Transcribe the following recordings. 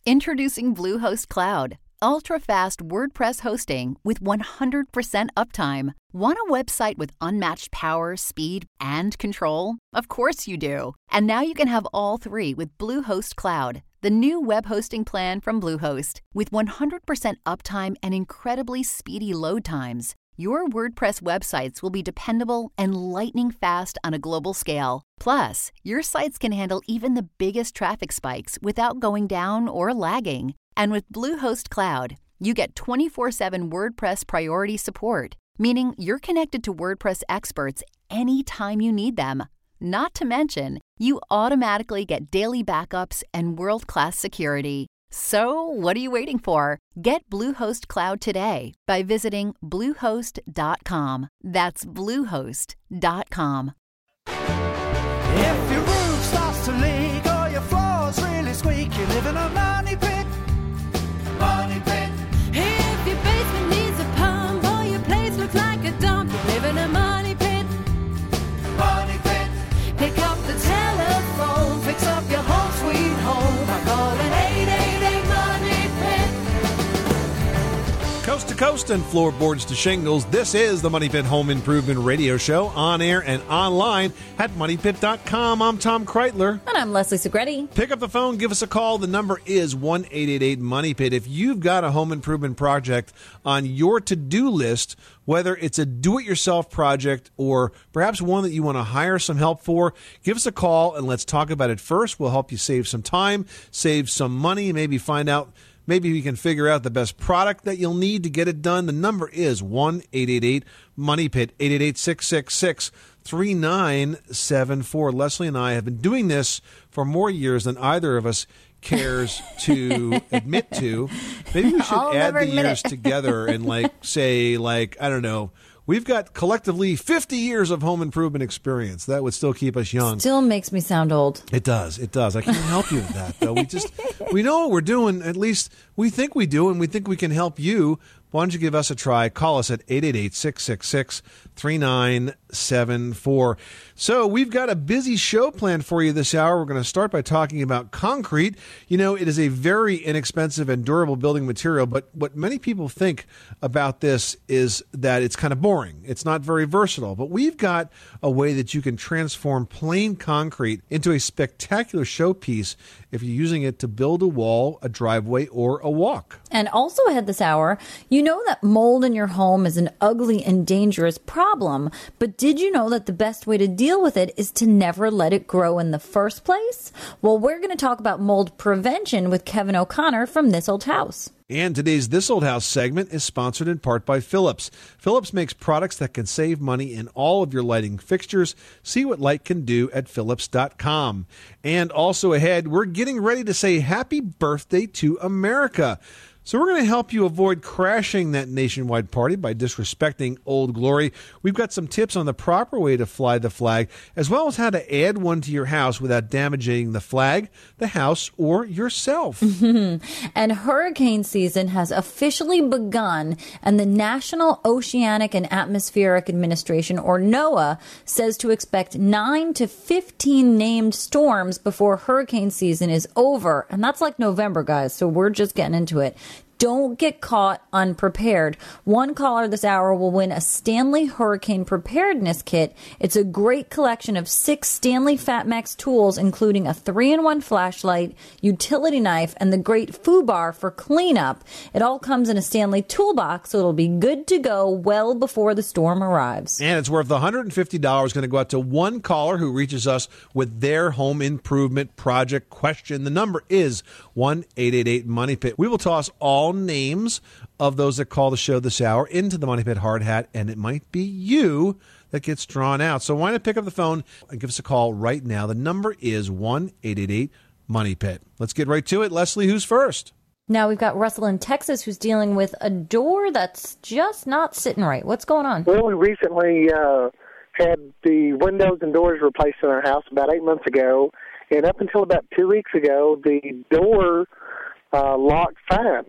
Introducing Bluehost Cloud, ultra-fast WordPress hosting with 100% uptime. Want a website with unmatched power, speed, and control? Of course you do. And now you can have all three with Bluehost Cloud, the new web hosting plan from Bluehost. With 100% uptime and incredibly speedy load times, your WordPress websites will be dependable and lightning fast on a global scale. Plus, your sites can handle even the biggest traffic spikes without going down or lagging. And with Bluehost Cloud, you get 24/7 WordPress priority support, meaning you're connected to WordPress experts anytime you need them. Not to mention, you automatically get daily backups and world-class security. So, what are you waiting for? Get Bluehost Cloud today by visiting Bluehost.com. That's Bluehost.com. If your roof starts to leak or your floor's really squeak, you live in a money pit. Money pit. If your basement needs a pump or your place looks like a dump, you live in a money pit. Money pit. Pick up the telephone, fix up your home sweet home by calling 888 Money Pit. Coast to coast and floorboards to shingles, this is the Money Pit Home Improvement Radio Show, on air and online at MoneyPit.com. I'm Tom Kreitler. And I'm Leslie Segretti. Pick up the phone, give us a call. The number is 1-888-MONEY-PIT. If you've got a home improvement project on your to-do list, whether it's a do-it-yourself project or perhaps one that you want to hire some help for, give us a call and let's talk about it first. We'll help you save some time, save some money, maybe find out. Maybe we can figure out the best product that you'll need to get it done. The number is 1-888-MONEY-PIT, 888-666-3974. Leslie and I have been doing this for more years than either of us cares to admit to. Maybe we should add the years together and say, I don't know, we've got collectively 50 years of home improvement experience. That would still keep us young. Still makes me sound old. It does. It does. I can't help you with that, though. We know what we're doing. At least we think we do, and we think we can help you. Why don't you give us a try? Call us at 888-666-3974. So we've got a busy show planned for you this hour. We're going to start by talking about concrete. You know, it is a very inexpensive and durable building material, but what many people think about this is that it's kind of boring. It's not very versatile, but we've got a way that you can transform plain concrete into a spectacular showpiece if you're using it to build a wall, a driveway, or a walk. And also ahead this hour, you know that mold in your home is an ugly and dangerous problem, but did you know that the best way to deal with it is to never let it grow in the first place? Well, we're going to talk about mold prevention with Kevin O'Connor from This Old House. And today's This Old House segment is sponsored in part by Philips. Philips makes products that can save money in all of your lighting fixtures. See what light can do at Philips.com. And also ahead, we're getting ready to say happy birthday to America. So we're going to help you avoid crashing that nationwide party by disrespecting Old Glory. We've got some tips on the proper way to fly the flag, as well as how to add one to your house without damaging the flag, the house, or yourself. And hurricane season has officially begun, and the National Oceanic and Atmospheric Administration, or NOAA, says to expect 9 to 15 named storms before hurricane season is over. And that's like November, guys, so we're just getting into it. Don't get caught unprepared. One caller this hour will win a Stanley Hurricane Preparedness Kit. It's a great collection of 6 Stanley FatMax tools, including a 3-in-1 flashlight, utility knife, and the great FooBar for cleanup. It all comes in a Stanley toolbox, so it'll be good to go well before the storm arrives. And it's worth $150. Going to go out to one caller who reaches us with their home improvement project question. The number is 1-888-MONEY-PIT. We will toss all names of those that call the show this hour into the Money Pit hard hat, and it might be you that gets drawn out. So why not pick up the phone and give us a call right now? The number is 1-888-MONEY-PIT. Let's get right to it. Leslie, who's first? Now we've got Russell in Texas who's dealing with a door that's just not sitting right. What's going on? Well, we recently had the windows and doors replaced in our house about 8 months ago, and up until about 2 weeks ago, the door locked fine.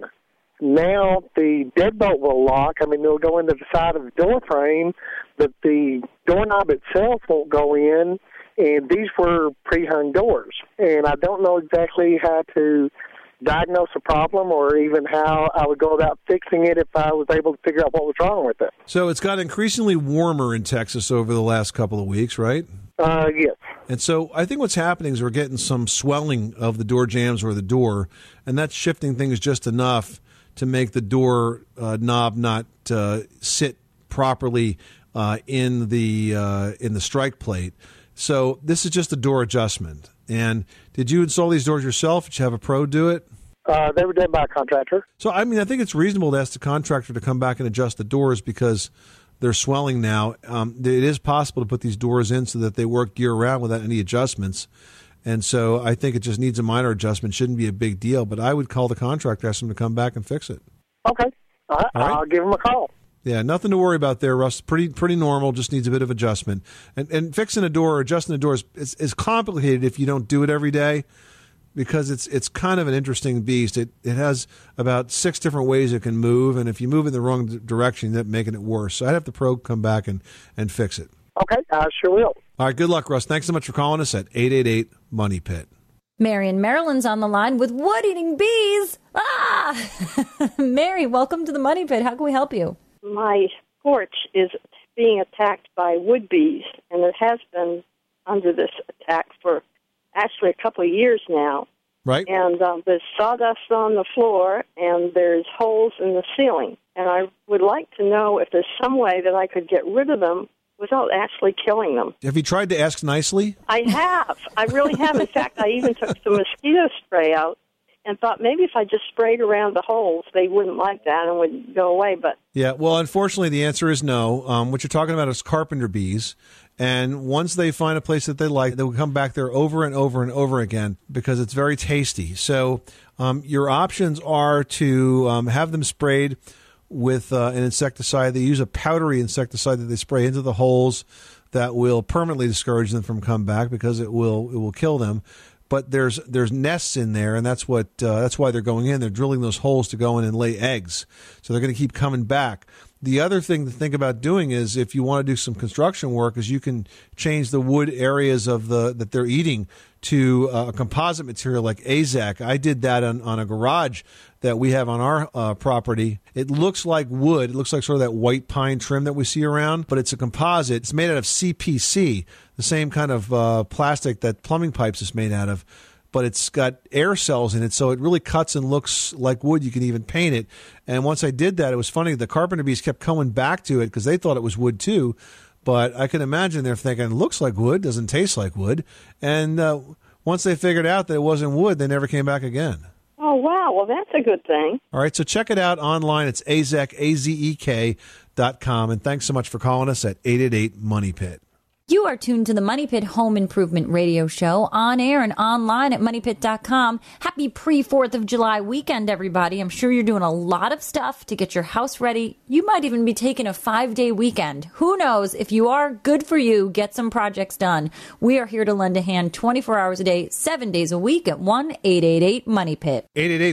Now the deadbolt will lock. I mean, it'll go into the side of the door frame, but the doorknob itself won't go in, and these were pre-hung doors. And I don't know exactly how to diagnose a problem or even how I would go about fixing it if I was able to figure out what was wrong with it. So it's got increasingly warmer in Texas over the last couple of weeks, right? Yes. And so I think what's happening is we're getting some swelling of the door jambs or the door, and that's shifting things just enough to make the door knob not sit properly in the strike plate. So this is just a door adjustment. And did you install these doors yourself? Did you have a pro do it? They were done by a contractor. So, I mean, I think it's reasonable to ask the contractor to come back and adjust the doors because they're swelling now. It is possible to put these doors in so that they work year-round without any adjustments. And so I think it just needs a minor adjustment. Shouldn't be a big deal. But I would call the contractor, ask them to come back and fix it. Okay. All right. I'll give them a call. Yeah, nothing to worry about there, Russ. Pretty normal, just needs a bit of adjustment. And fixing a door or adjusting a door is complicated if you don't do it every day because it's kind of an interesting beast. It has about 6 different ways it can move, and if you move in the wrong direction, that's making it worse. So I'd have the pro come back and fix it. Okay, I sure will. All right, good luck, Russ. Thanks so much for calling us at 888-MONEY-PIT. Mary in Maryland's on the line with wood-eating bees. Mary, welcome to the Money Pit. How can we help you? My porch is being attacked by wood bees, and it has been under this attack for actually a couple of years now. Right. And there's sawdust on the floor, and there's holes in the ceiling. And I would like to know if there's some way that I could get rid of them without actually killing them. Have you tried to ask nicely? I have. I really have. In fact, I even took some mosquito spray out and thought maybe if I just sprayed around the holes, they wouldn't like that and would go away. But yeah, well, unfortunately, the answer is no. What you're talking about is carpenter bees. And once they find a place that they like, they will come back there over and over and over again because it's very tasty. So your options are to have them sprayed with an insecticide. They use a powdery insecticide that they spray into the holes that will permanently discourage them from coming back because it will kill them. But there's nests in there, and that's why they're going in. They're drilling those holes to go in and lay eggs. So they're going to keep coming back. The other thing to think about doing is if you want to do some construction work is you can change the wood areas of that they're eating to a composite material like AZEK. I did that on a garage that we have on our property. It looks like wood. It looks like sort of that white pine trim that we see around, but it's a composite. It's made out of CPC, the same kind of plastic that plumbing pipes is made out of, but it's got air cells in it, so it really cuts and looks like wood. You can even paint it. And once I did that, it was funny. The carpenter bees kept coming back to it because they thought it was wood too. But I can imagine they're thinking, it looks like wood, doesn't taste like wood. And once they figured out that it wasn't wood, they never came back again. oh, wow, well, that's a good thing. All right, so check it out online. It's AZEK, AZEK.com. And thanks so much for calling us at 888-MONEY-PIT. You are tuned to the Money Pit Home Improvement Radio Show on air and online at MoneyPit.com. Happy pre-4th of July weekend, everybody. I'm sure you're doing a lot of stuff to get your house ready. You might even be taking a 5-day weekend. Who knows? If you are, good for you. Get some projects done. We are here to lend a hand 24 hours a day, 7 days a week at 1-888-MONEY-PIT.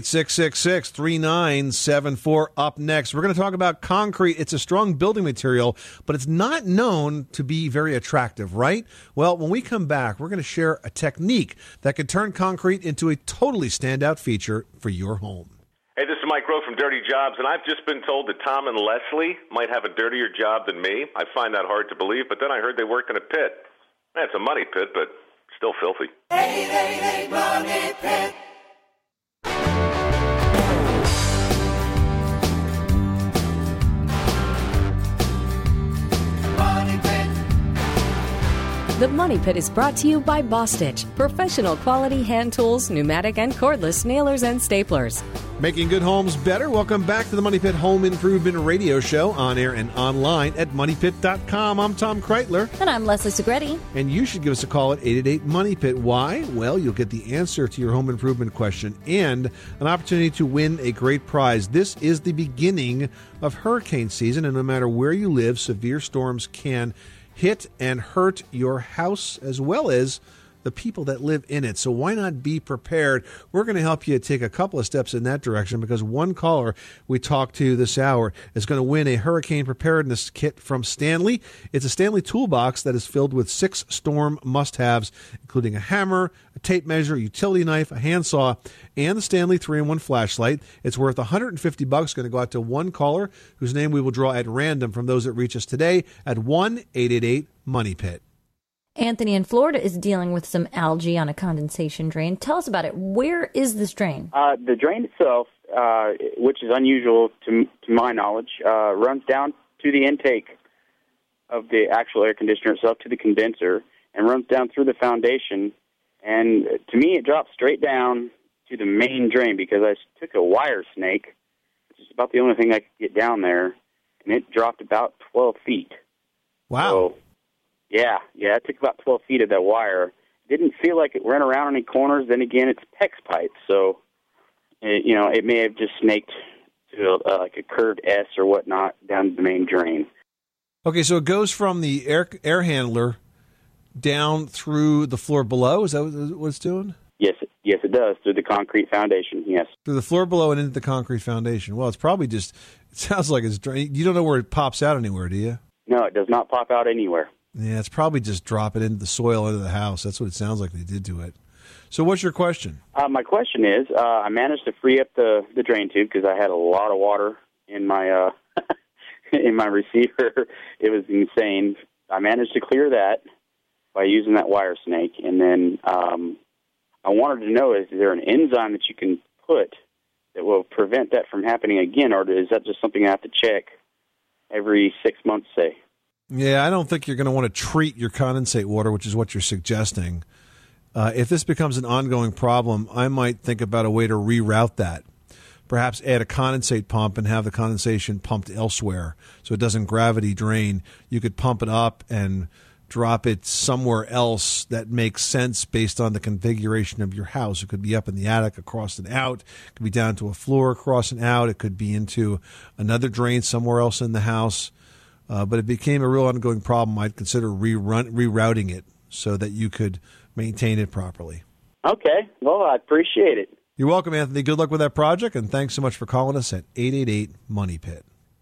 888-666-3974. Up next, we're going to talk about concrete. It's a strong building material, but it's not known to be very attractive. Right? Well, when we come back, we're going to share a technique that could turn concrete into a totally standout feature for your home. Hey, this is Mike Rowe from Dirty Jobs, and I've just been told that Tom and Leslie might have a dirtier job than me. I find that hard to believe, but then I heard they work in a pit. It's a money pit, but still filthy. 888 Money Pit. The Money Pit is brought to you by Bostitch, professional quality hand tools, pneumatic and cordless nailers and staplers. Making good homes better. Welcome back to the Money Pit Home Improvement Radio Show on air and online at MoneyPit.com. I'm Tom Kreitler. And I'm Leslie Segretti. And you should give us a call at 888-MONEY-PIT. Why? Well, you'll get the answer to your home improvement question and an opportunity to win a great prize. This is the beginning of hurricane season, and no matter where you live, severe storms can hit and hurt your house as well as the people that live in it. So why not be prepared? We're going to help you take a couple of steps in that direction, because one caller we talked to this hour is going to win a hurricane preparedness kit from Stanley. It's a Stanley toolbox that is filled with 6 storm must-haves, including a hammer, a tape measure, a utility knife, a handsaw, and the Stanley 3-in-1 flashlight. It's worth $150. Going to go out to one caller whose name we will draw at random from those that reach us today at 1-888-MONEY-PIT. Anthony in Florida is dealing with some algae on a condensation drain. Tell us about it. Where is this drain? The drain itself, which is unusual to my knowledge, runs down to the intake of the actual air conditioner itself, to the condenser, and runs down through the foundation. And to me, it drops straight down to the main drain, because I took a wire snake, which is about the only thing I could get down there, and it dropped about 12 feet. Wow. So, yeah, it took about 12 feet of that wire. Didn't feel like it ran around any corners. Then again, it's PEX pipe, so it may have just snaked to like a curved S or whatnot down to the main drain. Okay, so it goes from the air handler down through the floor below. Is that what it's doing? Yes, it does, through the concrete foundation, yes. Through the floor below and into the concrete foundation. Well, it's probably just, it sounds like it's, you don't know where it pops out anywhere, do you? No, it does not pop out anywhere. Yeah, it's probably just drop it into the soil into the house. That's what it sounds like they did to it. So what's your question? My question is, I managed to free up the drain tube because I had a lot of water in my in my receiver. It was insane. I managed to clear that by using that wire snake. And then I wanted to know, is there an enzyme that you can put that will prevent that from happening again, or is that just something I have to check every 6 months, say? Yeah, I don't think you're going to want to treat your condensate water, which is what you're suggesting. If this becomes an ongoing problem, I might think about a way to reroute that. Perhaps add a condensate pump and have the condensation pumped elsewhere so it doesn't gravity drain. You could pump it up and drop it somewhere else that makes sense based on the configuration of your house. It could be up in the attic, across and out. It could be down to a floor, across and out. It could be into another drain somewhere else in the house. But it became a real ongoing problem. I'd consider rerouting it so that you could maintain it properly. Okay. Well, I appreciate it. You're welcome, Anthony. Good luck with that project, and thanks so much for calling us at 888-MONEY-PIT.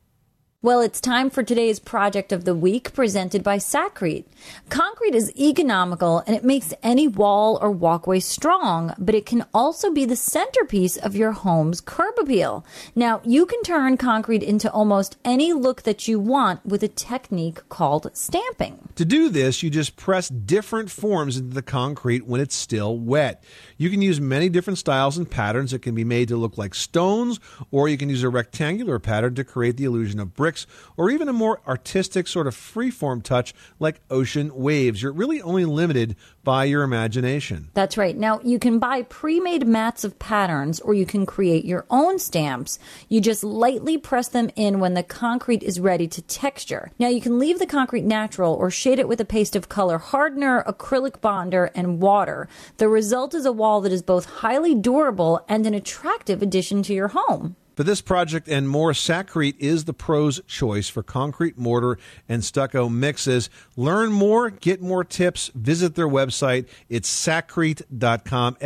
Well, it's time for today's project of the week, presented by Sakrete. Concrete is economical and it makes any wall or walkway strong, but it can also be the centerpiece of your home's curb appeal. Now, you can turn concrete into almost any look that you want with a technique called stamping. To do this, you just press different forms into the concrete when it's still wet. You can use many different styles and patterns that can be made to look like stones, or you can use a rectangular pattern to create the illusion of bricks, or even a more artistic sort of freeform touch like ocean waves. You're really only limited by your imagination. That's right. Now, you can buy pre-made mats of patterns, or you can create your own stamps. You just lightly press them in when the concrete is ready to texture. Now, you can leave the concrete natural or shade it with a paste of color hardener, acrylic bonder, and water. The result is a wall that is both highly durable and an attractive addition to your home. For this project and more, Sakrete is the pro's choice for concrete, mortar, and stucco mixes. Learn more, get more tips, visit their website. It's sakrete.com,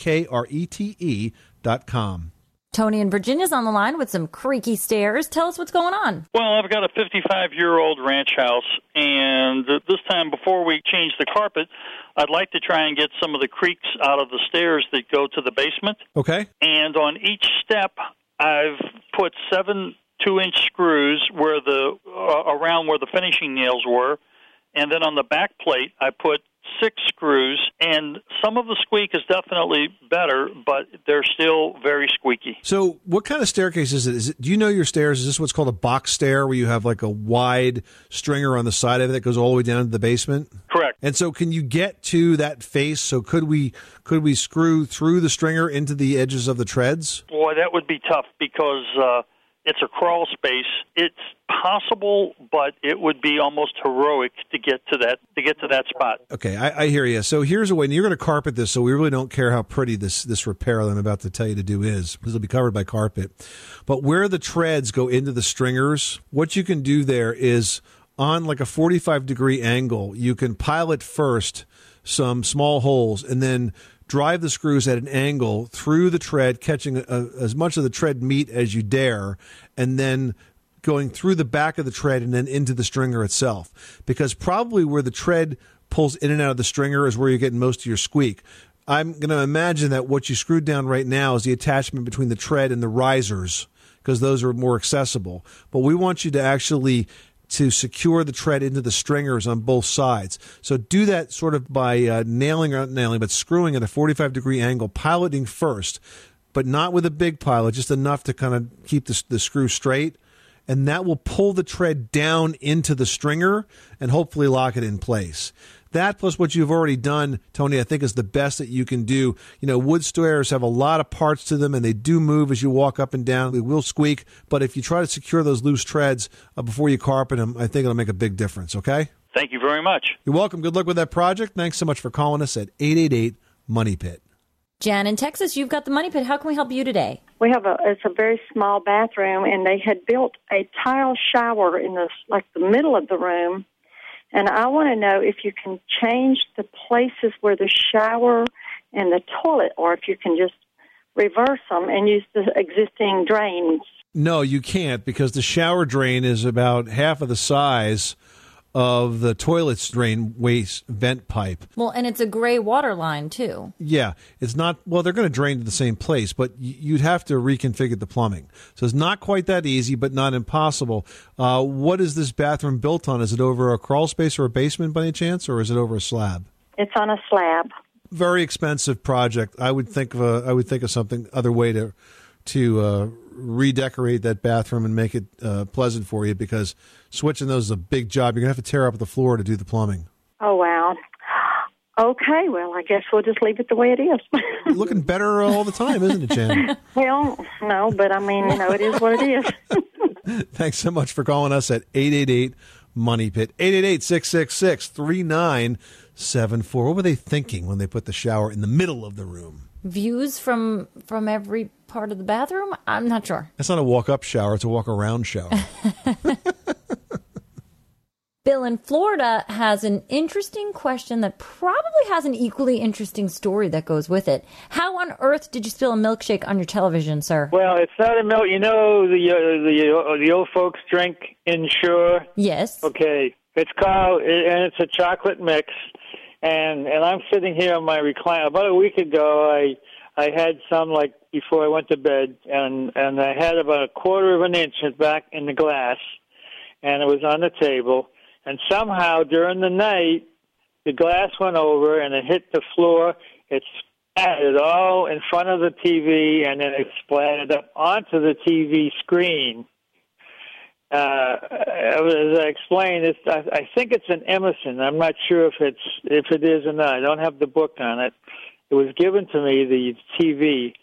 SAKRETE.com. Tony in Virginia's on the line with some creaky stairs. Tell us what's going on. Well, I've got a 55-year-old ranch house, and this time before we change the carpet, I'd like to try and get some of the creaks out of the stairs that go to the basement. Okay. And on each step, I've put 7 2-inch screws where around where the finishing nails were, and then on the back plate, I put 6 screws, and some of the squeak is definitely better, but they're still very squeaky. So what kind of staircase is it? Do you know your stairs? Is this what's called a box stair, where you have like a wide stringer on the side of it that goes all the way down to the basement? Correct. And so can you get to that face? So could we screw through the stringer into the edges of the treads? Boy, that would be tough because it's a crawl space. It's possible, but it would be almost heroic to get to that spot. Okay, I hear you. So here's a way, and you're going to carpet this, so we really don't care how pretty this repair that I'm about to tell you to do is, because it'll be covered by carpet. But where the treads go into the stringers, what you can do there is on like a 45-degree angle, you can pilot first some small holes, and then drive the screws at an angle through the tread, catching as much of the tread meat as you dare, and then going through the back of the tread and then into the stringer itself. Because probably where the tread pulls in and out of the stringer is where you're getting most of your squeak. I'm going to imagine that what you screwed down right now is the attachment between the tread and the risers, because those are more accessible. But we want you to actually to secure the tread into the stringers on both sides. So do that sort of by not screwing at a 45-degree angle, piloting first, but not with a big pilot, just enough to kind of keep the screw straight. And that will pull the tread down into the stringer and hopefully lock it in place. That plus what you've already done, Tony, I think is the best that you can do. You know, wood stairs have a lot of parts to them, and they do move as you walk up and down. They will squeak, but if you try to secure those loose treads before you carpet them, I think it'll make a big difference, okay? Thank you very much. You're welcome. Good luck with that project. Thanks so much for calling us at 888-MONEY-PIT. Jan in Texas, you've got the Money Pit. How can we help you today? We have it's a very small bathroom, and they had built a tile shower in the middle of the room. And I want to know if you can change the places where the shower and the toilet, or if you can just reverse them and use the existing drains. No, you can't, because the shower drain is about half of the size of the toilet's drain waste vent pipe. Well, and it's a gray water line, too. Yeah, it's not, well, they're going to drain to the same place, but you'd have to reconfigure the plumbing. So it's not quite that easy, but not impossible. What is this bathroom built on? Is it over a crawl space or a basement by any chance, or is it over a slab? It's on a slab. Very expensive project. I would think of something, other way to redecorate that bathroom and make it pleasant for you, because switching those is a big job. You're going to have to tear up the floor to do the plumbing. Oh, wow. Okay, well, I guess we'll just leave it the way it is. You're looking better all the time, isn't it, Jan? Well, no, but I mean, it is what it is. Thanks so much for calling us at 888-MONEY-PIT, 888-666-3974. What were they thinking when they put the shower in the middle of the room? Views from every part of the bathroom? I'm not sure. That's not a walk-up shower. It's a walk-around shower. Bill in Florida has an interesting question that probably has an equally interesting story that goes with it. How on earth did you spill a milkshake on your television, sir? Well, it's not a milk. You know the old folks drink Ensure? Yes. Okay. It's called, and it's a chocolate mix. And I'm sitting here on my recliner. About a week ago, I had some before I went to bed, and I had about a quarter of an inch back in the glass, and it was on the table. And somehow during the night, the glass went over and it hit the floor. It splattered all in front of the TV, and then it splattered up onto the TV screen. As I explained, I think it's an Emerson. I'm not sure if it is or not. I don't have the book on it. It was given to me, the TV,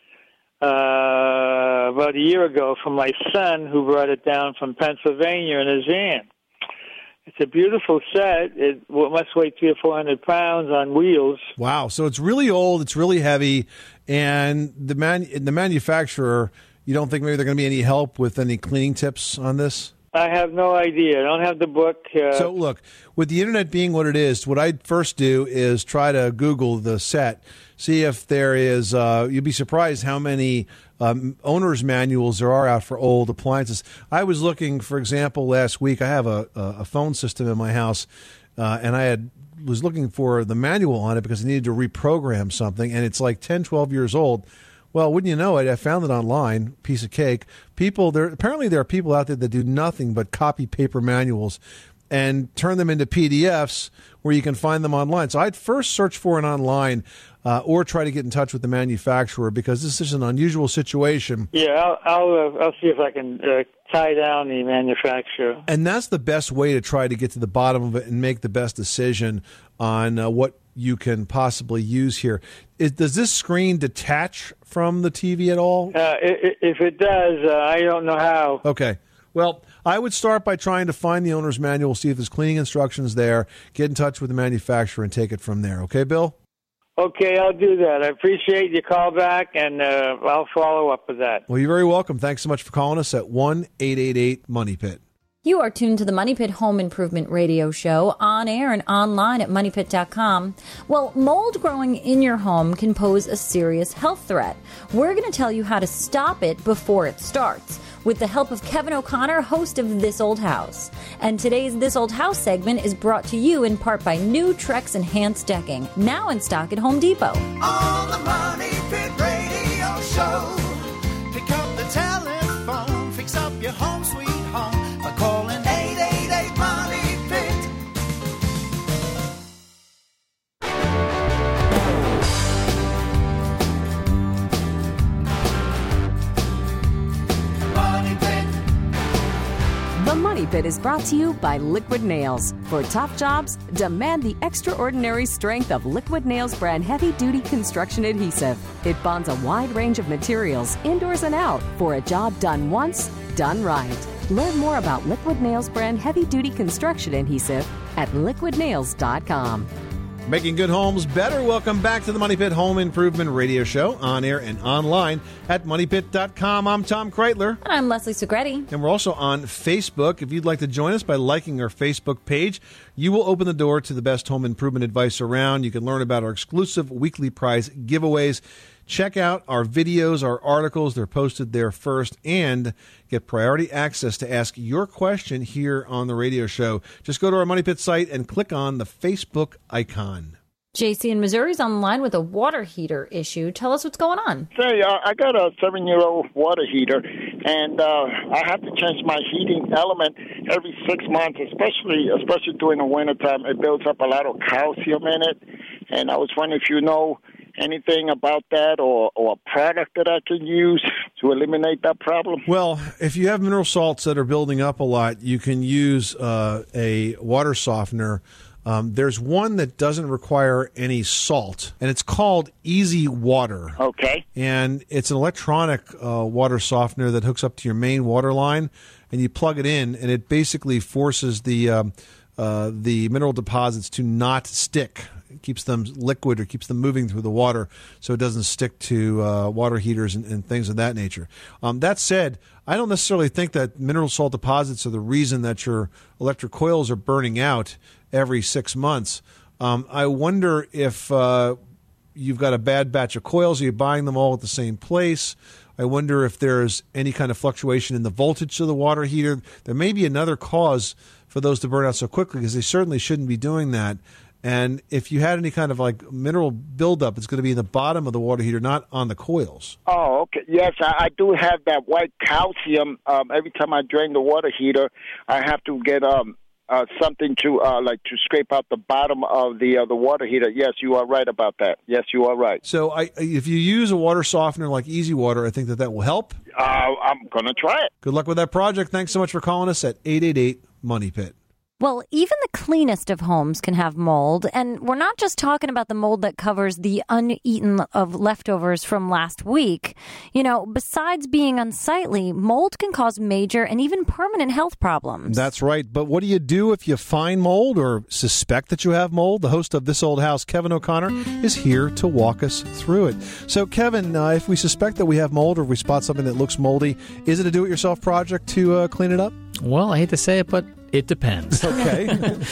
about a year ago from my son, who brought it down from Pennsylvania in his van. It's a beautiful set. It must weigh 300 or 400 pounds on wheels. Wow. So it's really old. It's really heavy. And the manufacturer, you don't think maybe they're going to be any help with any cleaning tips on this? I have no idea. I don't have the book. So, look, with the Internet being what it is, what I'd first do is try to Google the set, see if there is, you'd be surprised how many owner's manuals there are out for old appliances. I was looking, for example, last week, I have a phone system in my house, and I was looking for the manual on it because I needed to reprogram something, and it's like 10, 12 years old. Well, wouldn't you know it, I found it online, piece of cake. Apparently there are people out there that do nothing but copy paper manuals and turn them into PDFs where you can find them online. So I'd first search for it online or try to get in touch with the manufacturer, because this is an unusual situation. Yeah, I'll see if I can tie down the manufacturer. And that's the best way to try to get to the bottom of it and make the best decision on what you can possibly use here. Does this screen detach from the TV at all? If it does, I don't know how. Okay. Well, I would start by trying to find the owner's manual, see if there's cleaning instructions there, get in touch with the manufacturer, and take it from there. Okay, Bill? Okay, I'll do that. I appreciate your call back, and I'll follow up with that. Well, you're very welcome. Thanks so much for calling us at 1-888-MONEY-PIT. You are tuned to the Money Pit Home Improvement Radio Show, on air and online at moneypit.com. Well, mold growing in your home can pose a serious health threat. We're going to tell you how to stop it before it starts, with the help of Kevin O'Connor, host of This Old House. And today's This Old House segment is brought to you in part by New Trex Enhanced Decking, now in stock at Home Depot. On the Money Pit Radio Show, pick up the telephone, fix up your home sweet home by calling 888-MONEY-PIT. Money Pit. The Money Pit is brought to you by Liquid Nails. For tough jobs, demand the extraordinary strength of Liquid Nails brand heavy-duty construction adhesive. It bonds a wide range of materials, indoors and out, for a job done once, done right. Learn more about Liquid Nails brand heavy-duty construction adhesive at liquidnails.com. Making good homes better. Welcome back to the Money Pit Home Improvement Radio Show, on air and online at moneypit.com. I'm Tom Kreitler. And I'm Leslie Segretti. And we're also on Facebook. If you'd like to join us by liking our Facebook page, you will open the door to the best home improvement advice around. You can learn about our exclusive weekly prize giveaways. Check out our videos, our articles. They're posted there first, and get priority access to ask your question here on the radio show. Just go to our Money Pit site and click on the Facebook icon. JC in Missouri is on the line with a water heater issue. Tell us what's going on. Say, I got a 7-year-old water heater, and I have to change my heating element every 6 months, especially during the wintertime. It builds up a lot of calcium in it, and I was wondering if you know anything about that or a product that I can use to eliminate that problem? Well, if you have mineral salts that are building up a lot, you can use a water softener. There's one that doesn't require any salt, and it's called Easy Water. Okay. And it's an electronic water softener that hooks up to your main water line, and you plug it in, and it basically forces the mineral deposits to not stick. It keeps them liquid or keeps them moving through the water so it doesn't stick to water heaters and things of that nature. That said, I don't necessarily think that mineral salt deposits are the reason that your electric coils are burning out every 6 months. I wonder if you've got a bad batch of coils. Are you buying them all at the same place? I wonder if there's any kind of fluctuation in the voltage of the water heater. There may be another cause for those to burn out so quickly, because they certainly shouldn't be doing that. And if you had any kind of like mineral buildup, it's going to be in the bottom of the water heater, not on the coils. Oh, okay. Yes, I do have that white calcium. Every time I drain the water heater, I have to get something to scrape out the bottom of the water heater. Yes, you are right about that. Yes, you are right. So if you use a water softener like Easy Water, I think that will help. I'm going to try it. Good luck with that project. Thanks so much for calling us at 888-MONEY-PIT. Well, even the cleanest of homes can have mold, and we're not just talking about the mold that covers the uneaten of leftovers from last week. You know, besides being unsightly, mold can cause major and even permanent health problems. That's right. But what do you do if you find mold or suspect that you have mold? The host of This Old House, Kevin O'Connor, is here to walk us through it. So, Kevin, if we suspect that we have mold or if we spot something that looks moldy, is it a do-it-yourself project to clean it up? Well, I hate to say it, but it depends. Okay.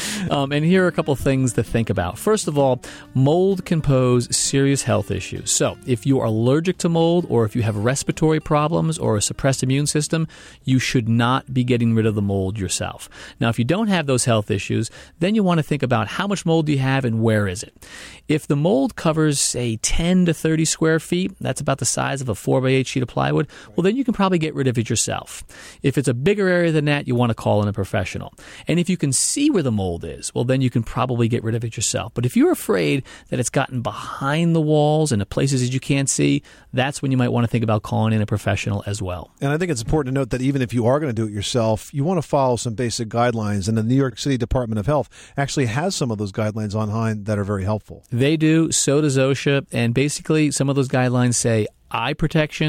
And here are a couple things to think about. First of all, mold can pose serious health issues. So if you are allergic to mold, or if you have respiratory problems or a suppressed immune system, you should not be getting rid of the mold yourself. Now, if you don't have those health issues, then you want to think about how much mold do you have and where is it. If the mold covers, say, 10 to 30 square feet, that's about the size of a 4x8 sheet of plywood, well, then you can probably get rid of it yourself. If it's a bigger area than that, you want to call in a professional. And if you can see where the mold is, well, then you can probably get rid of it yourself. But if you're afraid that it's gotten behind the walls and the places that you can't see, that's when you might want to think about calling in a professional as well. And I think it's important to note that even if you are going to do it yourself, you want to follow some basic guidelines. And the New York City Department of Health actually has some of those guidelines online that are very helpful. They do. So does OSHA. And basically, some of those guidelines say eye protection,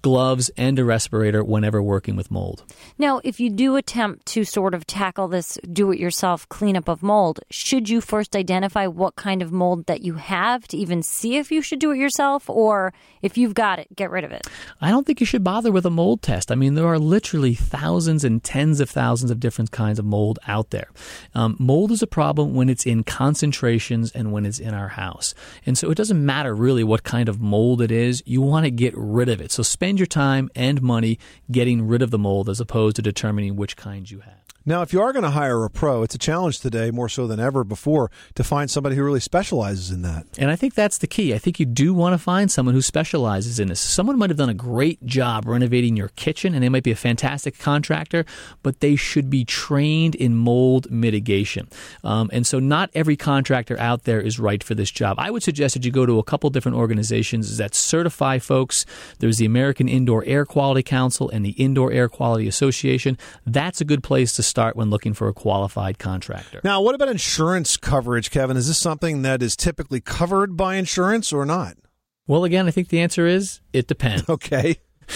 gloves, and a respirator whenever working with mold. Now, if you do attempt to sort of tackle this do-it-yourself cleanup of mold, should you first identify what kind of mold that you have to even see if you should do it yourself, or if you've got it, get rid of it? I don't think you should bother with a mold test. I mean, there are literally thousands and tens of thousands of different kinds of mold out there. Mold is a problem when it's in concentrations and when it's in our house. And so it doesn't matter really what kind of mold it is. You want to get rid of it. So spend your time and money getting rid of the mold as opposed to determining which kind you have. Now, if you are going to hire a pro, it's a challenge today more so than ever before to find somebody who really specializes in that. And I think that's the key. I think you do want to find someone who specializes in this. Someone might have done a great job renovating your kitchen, and they might be a fantastic contractor, but they should be trained in mold mitigation. And so not every contractor out there is right for this job. I would suggest that you go to a couple different organizations that certify folks. There's the American Indoor Air Quality Council and the Indoor Air Quality Association. That's a good place to start when looking for a qualified contractor. Now, what about insurance coverage, Kevin? Is this something that is typically covered by insurance or not? Well, again, I think the answer is it depends. Okay.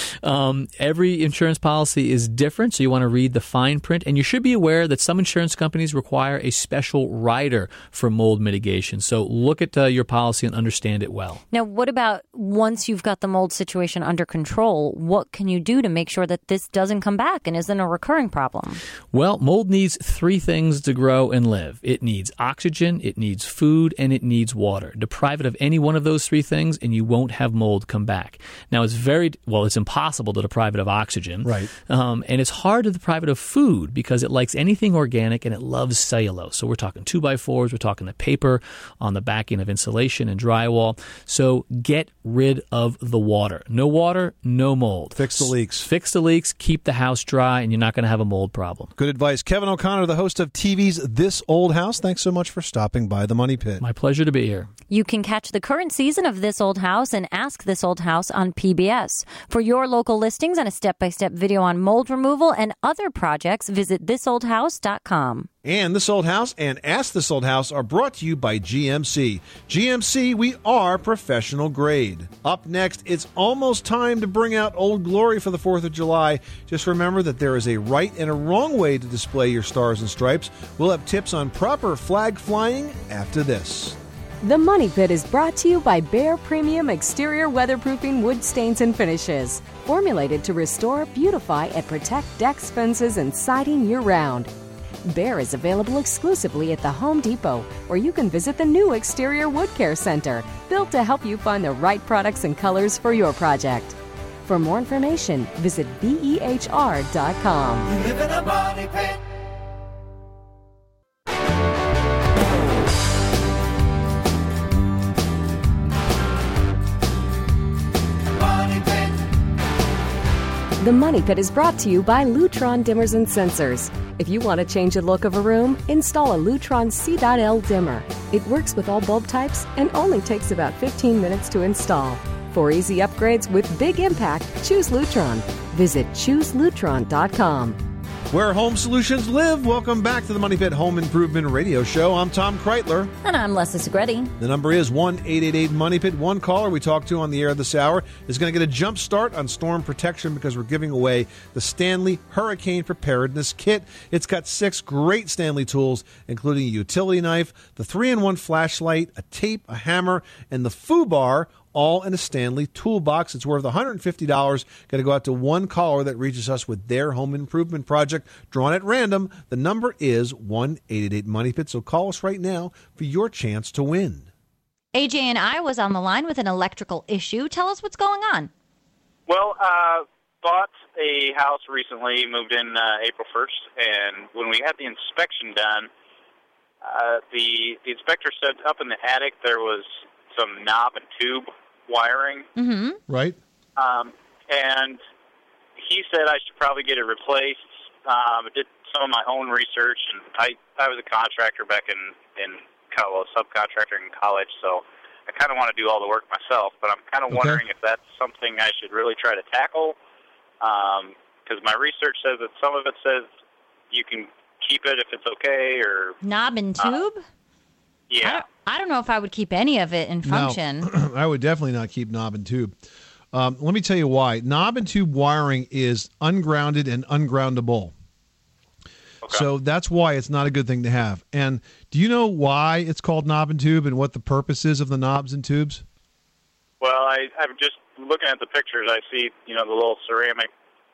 Every insurance policy is different, so you want to read the fine print. And you should be aware that some insurance companies require a special rider for mold mitigation. So look at your policy and understand it well. Now, what about once you've got the mold situation under control, what can you do to make sure that this doesn't come back and isn't a recurring problem? Well, mold needs three things to grow and live. It needs oxygen, it needs food, and it needs water. Deprive it of any one of those three things, and you won't have mold come back. Now, it's impossible to deprive it of oxygen. Right. And it's hard to deprive it of food because it likes anything organic and it loves cellulose. So we're talking 2x4s, we're talking the paper on the backing of insulation and drywall. So get rid of the water. No water, no mold. Fix the leaks. Fix the leaks, keep the house dry, and you're not going to have a mold problem. Good advice. Kevin O'Connor, the host of TV's This Old House. Thanks so much for stopping by the Money Pit. My pleasure to be here. You can catch the current season of This Old House and Ask This Old House on PBS. For your local listings and a step-by-step video on mold removal and other projects, visit thisoldhouse.com. And This Old House and Ask This Old House are brought to you by GMC. GMC, we are professional grade. Up next, it's almost time to bring out Old Glory for the 4th of July. Just remember that there is a right and a wrong way to display your stars and stripes. We'll have tips on proper flag flying after this. The Money Pit is brought to you by Behr Premium Exterior Weatherproofing Wood Stains and Finishes. Formulated to restore, beautify, and protect decks, fences, and siding year-round. Behr is available exclusively at the Home Depot, or you can visit the new Exterior Wood Care Center, built to help you find the right products and colors for your project. For more information, visit BEHR.com. You live in a money pit. The Money Pit is brought to you by Lutron Dimmers and Sensors. If you want to change the look of a room, install a Lutron C.L dimmer. It works with all bulb types and only takes about 15 minutes to install. For easy upgrades with big impact, choose Lutron. Visit chooselutron.com. Where home solutions live. Welcome back to the Money Pit Home Improvement Radio Show. I'm Tom Kreitler. And I'm Leslie Segretti. The number is 1-888-MONEY-PIT. One caller we talked to on the air this hour is going to get a jump start on storm protection because we're giving away the Stanley Hurricane Preparedness Kit. It's got 6 great Stanley tools, including a utility knife, the 3-in-1 flashlight, a tape, a hammer, and the FUBAR, all in a Stanley toolbox. It's worth $150. Going to go out to one caller that reaches us with their home improvement project drawn at random. The number is 1-888-MONEY-PIT. So call us right now for your chance to win. AJ and I was on the line with an electrical issue. Tell us what's going on. Well, bought a house recently, moved in April 1st, and when we had the inspection done, the inspector said up in the attic there was some knob and tube wiring. Mm-hmm. Right. And he said I should probably get it replaced. I did some of my own research, and I was a contractor back in college, subcontractor in college, so I kind of want to do all the work myself, but I'm kind of wondering if that's something I should really try to tackle, because my research says that some of it says you can keep it if it's okay, or... Knob and tube? Yeah. I don't know if I would keep any of it in function. No, I would definitely not keep knob and tube. Let me tell you why. Knob and tube wiring is ungrounded and ungroundable. Okay. So that's why it's not a good thing to have. And do you know why it's called knob and tube and what the purpose is of the knobs and tubes? Well, I'm just looking at the pictures. I see, the little ceramic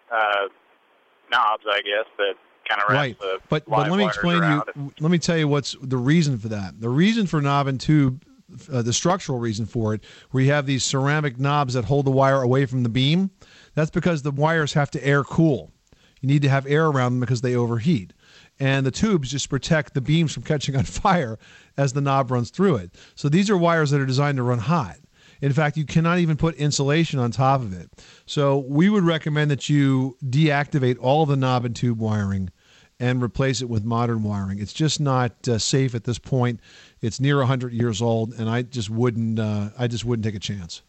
knobs, I guess, that kind of wrap the but let me explain let me tell you what's the reason for that. The reason for knob and tube, the structural reason for it, where you have these ceramic knobs that hold the wire away from the beam, that's because the wires have to air cool. You need to have air around them because they overheat. And the tubes just protect the beams from catching on fire as the knob runs through it. So these are wires that are designed to run hot. In fact, you cannot even put insulation on top of it. So we would recommend that you deactivate all the knob and tube wiring and replace it with modern wiring. It's just not safe at this point. It's near 100 years old, and I just wouldn't take a chance.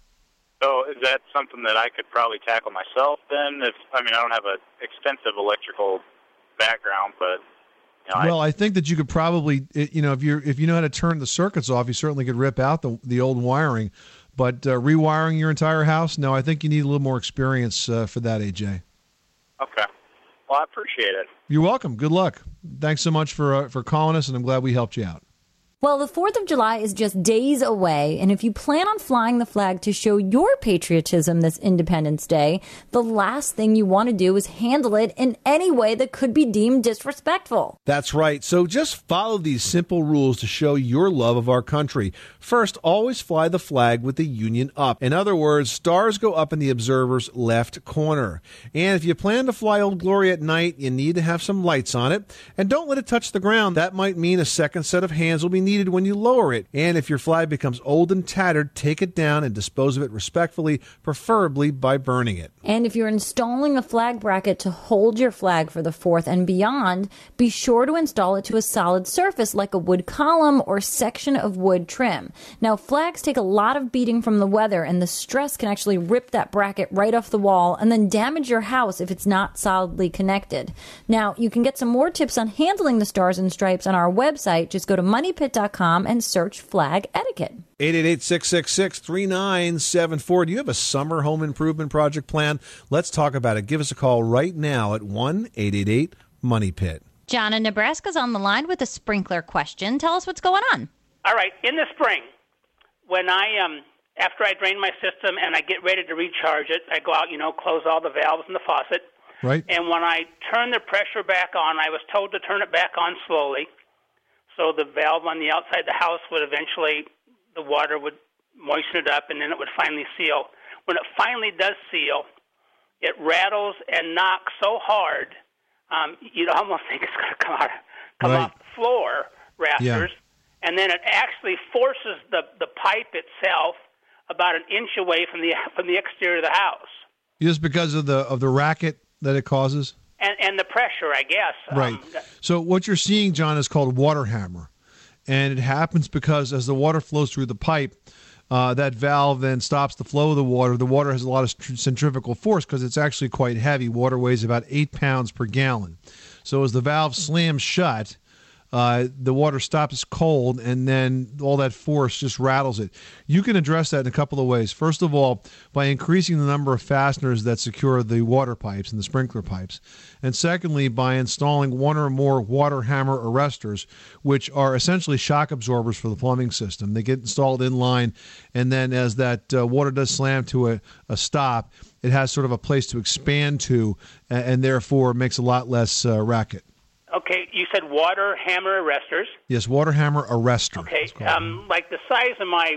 So is that something that I could probably tackle myself then? I don't have an extensive electrical background, but I think that you could probably, if you know how to turn the circuits off, you certainly could rip out the old wiring. But rewiring your entire house, no, I think you need a little more experience for that, AJ. Okay. Well, I appreciate it. You're welcome. Good luck. Thanks so much for calling us, and I'm glad we helped you out. Well, the 4th of July is just days away, and if you plan on flying the flag to show your patriotism this Independence Day, the last thing you want to do is handle it in any way that could be deemed disrespectful. That's right. So just follow these simple rules to show your love of our country. First, always fly the flag with the union up. In other words, stars go up in the observer's left corner. And if you plan to fly Old Glory at night, you need to have some lights on it. And don't let it touch the ground. That might mean a second set of hands will be needed when you lower it. And if your flag becomes old and tattered, take it down and dispose of it respectfully, preferably by burning it. And if you're installing a flag bracket to hold your flag for the 4th and beyond, be sure to install it to a solid surface like a wood column or section of wood trim. Now, flags take a lot of beating from the weather, and the stress can actually rip that bracket right off the wall and then damage your house if it's not solidly connected. Now, you can get some more tips on handling the stars and stripes on our website. Just go to moneypit.com and search flag etiquette. 888-666-3974. Do you have a summer home improvement project plan? Let's talk about it. Give us a call right now at 1-888-MONEYPIT. John in Nebraska's on the line with a sprinkler question. Tell us what's going on. All right. In the spring, when after I drain my system and I get ready to recharge it, I go out, close all the valves in the faucet. Right. And when I turn the pressure back on, I was told to turn it back on slowly. So the valve on the outside of the house would eventually, the water would moisten it up, and then it would finally seal. When it finally does seal, it rattles and knocks so hard, you'd almost think it's going to come off the floor rafters. Yeah. And then it actually forces the pipe itself about an inch away from the exterior of the house. Just because of the racket that it causes? And the pressure, I guess. Right. So what you're seeing, John, is called water hammer. And it happens because as the water flows through the pipe, that valve then stops the flow of the water. The water has a lot of centrifugal force because it's actually quite heavy. Water weighs about 8 pounds per gallon. So as the valve slams shut, the water stops cold, and then all that force just rattles it. You can address that in a couple of ways. First of all, by increasing the number of fasteners that secure the water pipes and the sprinkler pipes. And secondly, by installing one or more water hammer arresters, which are essentially shock absorbers for the plumbing system. They get installed in line, and then as that water does slam to a stop, it has sort of a place to expand to, and therefore makes a lot less racket. Okay, you said water hammer arresters. Yes, water hammer arrestor. Okay, like the size of my,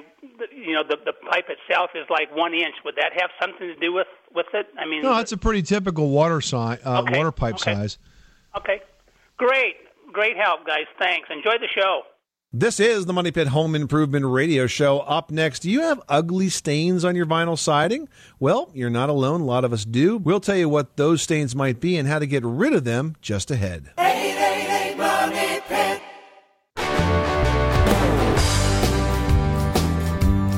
the pipe itself is like 1 inch. Would that have something to do with it? I mean, no, it's a pretty typical water pipe size. Okay, great help, guys. Thanks. Enjoy the show. This is the Money Pit Home Improvement Radio Show. Up next, do you have ugly stains on your vinyl siding? Well, you're not alone. A lot of us do. We'll tell you what those stains might be and how to get rid of them just ahead. 888 Money Pit.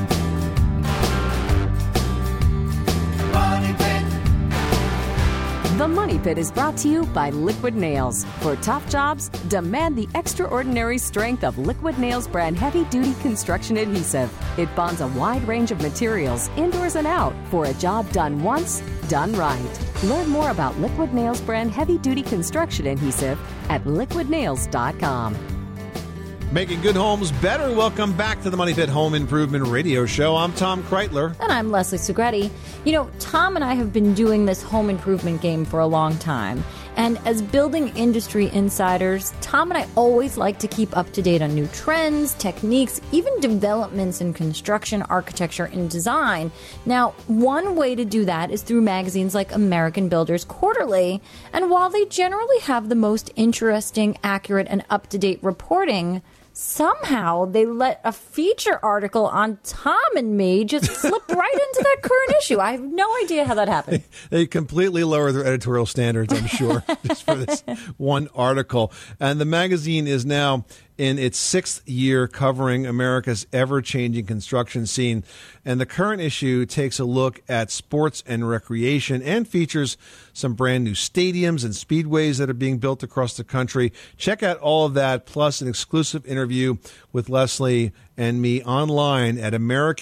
Money Pit. The Money Pit is brought to you by Liquid Nails. For tough jobs, demand the extraordinary strength of Liquid Nails brand heavy-duty construction adhesive. It bonds a wide range of materials, indoors and out, for a job done once, done right. Learn more about Liquid Nails brand heavy-duty construction adhesive at liquidnails.com. Making good homes better. Welcome back to the Money Pit Home Improvement Radio Show. I'm Tom Kreitler. And I'm Leslie Segretti. You know, Tom and I have been doing this home improvement game for a long time. And as building industry insiders, Tom and I always like to keep up to date on new trends, techniques, even developments in construction, architecture, and design. Now, one way to do that is through magazines like American Builders Quarterly. And while they generally have the most interesting, accurate, and up-to-date reporting, somehow they let a feature article on Tom and me just slip right into that current issue. I have no idea how that happened. They completely lower their editorial standards, I'm sure, just for this one article. And the magazine is now in its 6th year covering America's ever-changing construction scene. And the current issue takes a look at sports and recreation and features some brand new stadiums and speedways that are being built across the country. Check out all of that, plus an exclusive interview with Leslie and me online at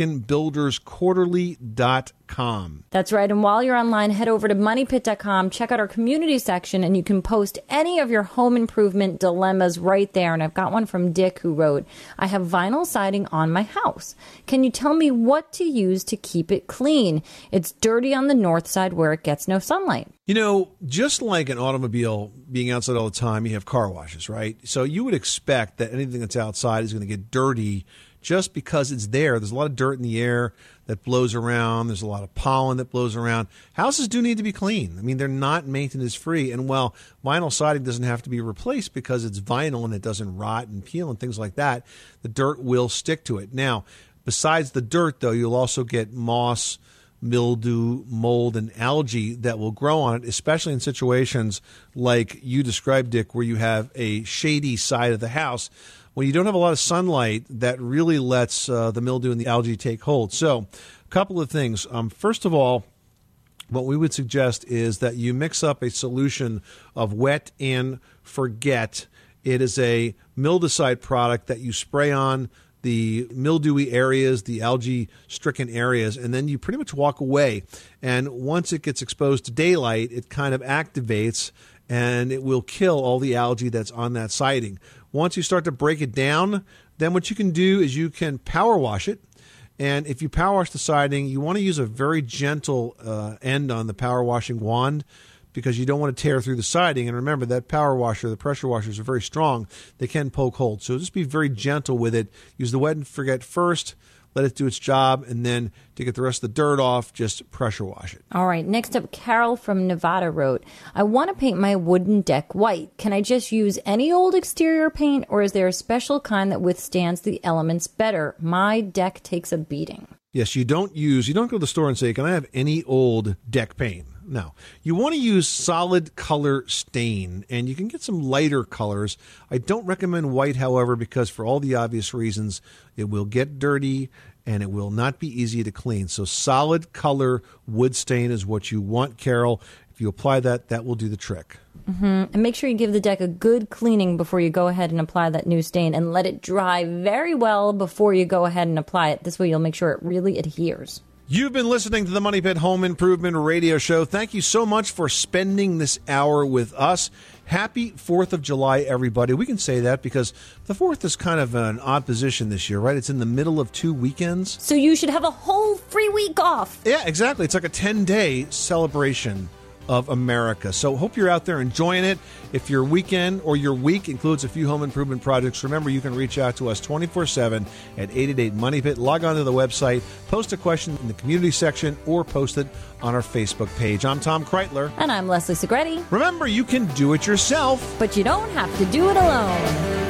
AmericanBuildersQuarterly.com. That's right. And while you're online, head over to MoneyPit.com, check out our community section, and you can post any of your home improvement dilemmas right there. And I've got one from Dick who wrote, I have vinyl siding on my house. Can you tell me what to use to keep it clean? It's dirty on the north side where it gets no sunlight. You know, just like an automobile being outside all the time, you have car washes, right? So you would expect that anything that's outside is going to get dirty just because it's there. There's a lot of dirt in the air that blows around. There's a lot of pollen that blows around. Houses do need to be clean. I mean, they're not maintenance free. And while vinyl siding doesn't have to be replaced because it's vinyl and it doesn't rot and peel and things like that, the dirt will stick to it. Now, besides the dirt, though, you'll also get moss, mildew, mold, and algae that will grow on it, especially in situations like you described, Dick, where you have a shady side of the house. When you don't have a lot of sunlight, that really lets the mildew and the algae take hold. So a couple of things. First of all, what we would suggest is that you mix up a solution of wet and forget. It is a mildewcide product that you spray on the mildewy areas, the algae-stricken areas, and then you pretty much walk away. And once it gets exposed to daylight, it kind of activates, and it will kill all the algae that's on that siding. Once you start to break it down, then what you can do is you can power wash it. And if you power wash the siding, you want to use a very gentle end on the power washing wand, because you don't want to tear through the siding. And remember, that power washer, the pressure washers are very strong. They can poke holes. So just be very gentle with it. Use the wet and forget first. Let it do its job. And then to get the rest of the dirt off, just pressure wash it. All right. Next up, Carol from Nevada wrote, I want to paint my wooden deck white. Can I just use any old exterior paint, or is there a special kind that withstands the elements better? My deck takes a beating. Yes, you don't go to the store and say, can I have any old deck paint? No. You want to use solid color stain, and you can get some lighter colors. I don't recommend white, however, because for all the obvious reasons, it will get dirty and it will not be easy to clean. So solid color wood stain is what you want, Carol. If you apply that, that will do the trick. And make sure you give the deck a good cleaning before you go ahead and apply that new stain, and let it dry very well before you go ahead and apply it. This way you'll make sure it really adheres. You've been listening to the Money Pit Home Improvement Radio Show. Thank you so much for spending this hour with us. Happy 4th of July, everybody. We can say that because the 4th is kind of an odd position this year, right? It's in the middle of 2 weekends. So you should have a whole free week off. Yeah, exactly. It's like a 10-day celebration of America. So hope you're out there enjoying it. If your weekend or your week includes a few home improvement projects, remember you can reach out to us 24/7 at 888-MONEY-PIT. Log on to the website, post a question in the community section, or post it on our Facebook page. I'm Tom Kreitler. And I'm Leslie Segretti. Remember, you can do it yourself, but you don't have to do it alone.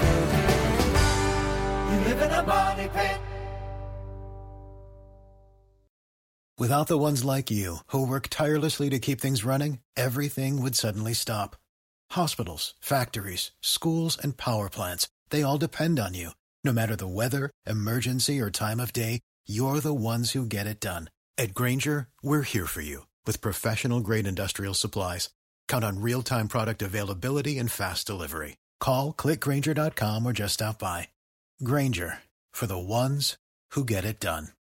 You live in a money pit. Without the ones like you, who work tirelessly to keep things running, everything would suddenly stop. Hospitals, factories, schools, and power plants, they all depend on you. No matter the weather, emergency, or time of day, you're the ones who get it done. At Grainger, we're here for you with professional-grade industrial supplies. Count on real-time product availability and fast delivery. Call, clickgrainger.com, or just stop by. Grainger, for the ones who get it done.